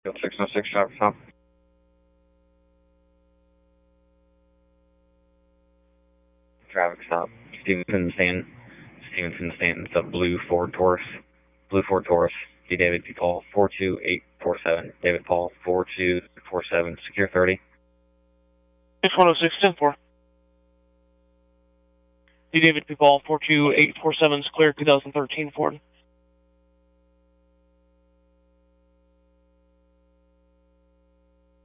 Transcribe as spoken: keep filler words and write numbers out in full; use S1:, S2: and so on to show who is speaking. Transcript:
S1: six oh six, traffic stop. Traffic stop. Stevenson Stanton. Stevenson Stanton. It's a blue Ford Taurus. Blue Ford Taurus. D. David P. Paul, four two eight four seven. David Paul, four two four seven. Secure thirty.
S2: six one oh six, ten four. D. David P. Paul, four two eight four seven, clear two thousand thirteen Ford.